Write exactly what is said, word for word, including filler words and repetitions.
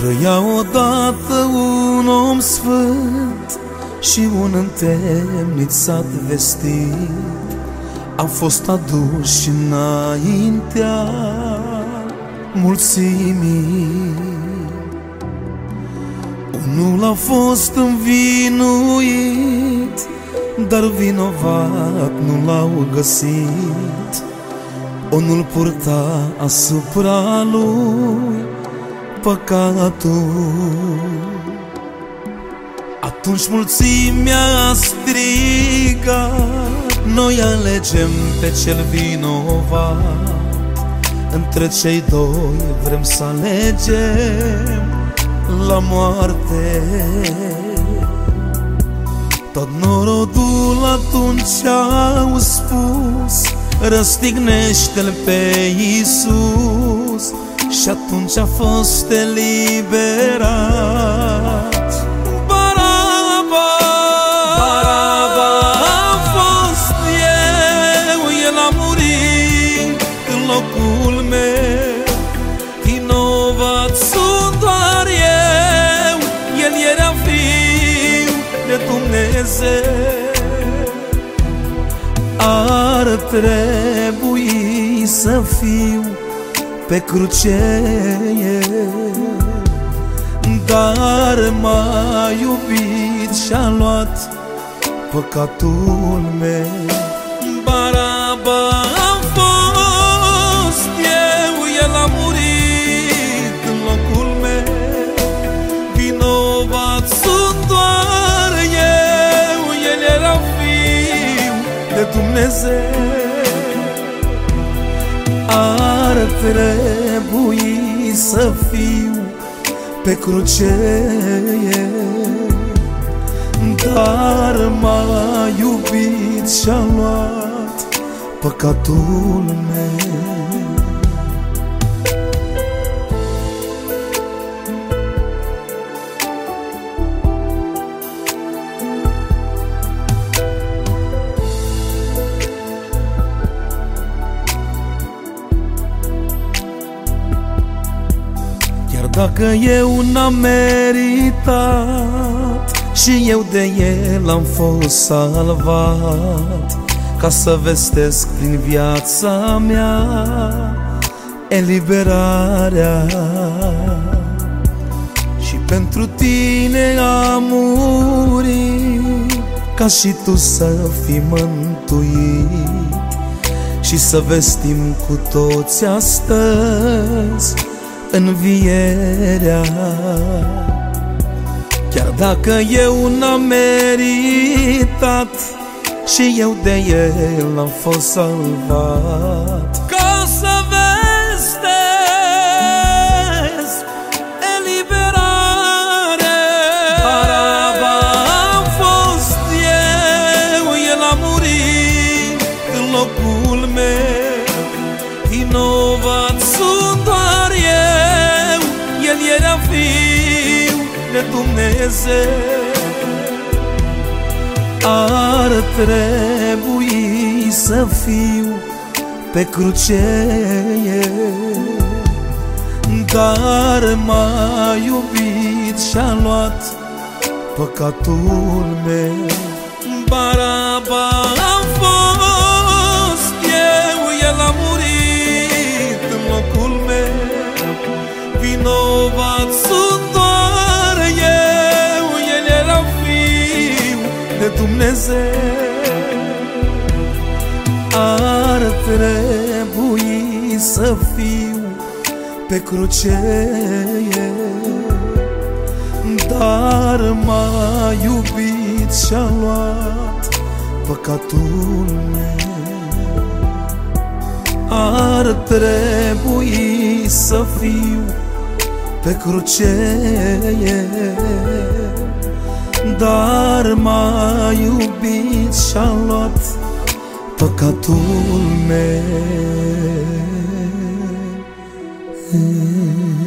Trăia odată un om sfânt și un întemnic sat vestit au fost aduși înaintea mulțimii. Unul a fost învinuit, dar vinovat nu l-au găsit. Unul purta asupra lui păcatul. Atunci mulțimea a strigat: noi alegem pe cel vinovat. Între cei doi vrem să alegem la moarte. Tot norodul atunci au spus: răstignește-l pe Iisus. Și atunci a fost eliberat Baraba. Baraba a fost eu, el a murit în locul meu. Vinovat sunt doar eu, el era fiu de Dumnezeu. Ar trebui să fiu pe cruce, dar m-a iubit și-a luat păcatul meu. Baraba am fost eu, el a murit în locul meu. Vinovat sunt doar eu, el era fiu de Dumnezeu. Ar trebui să fiu pe cruce, dar m-a iubit și-a luat păcatul meu. Dacă eu n-am meritat și eu de el am fost salvat, ca să vestesc prin viața mea eliberarea. Și pentru tine am murit, ca și tu să fii mântuit. Și să vestim cu toți astăzi învierea. Chiar dacă eu n-am meritat și eu de el am fost salvat, ca să vestesc eliberare. Baraba am fost eu, el a murit în locul meu. Vinovat sunt doar eu, el era fiu de Dumnezeu. Ar trebui să fiu pe cruce, dar m-a iubit și-a luat păcatul meu. Baraba am fost eu, el a murit în locul meu. Vinovat sunt doar eu, el era fiu de Dumnezeu. Ar trebui să fiu pe cruce, dar m-a iubit și-a luat păcatul meu. Ar trebui să fiu pe cruce, dar m-a iubit și-a luat păcatul meu.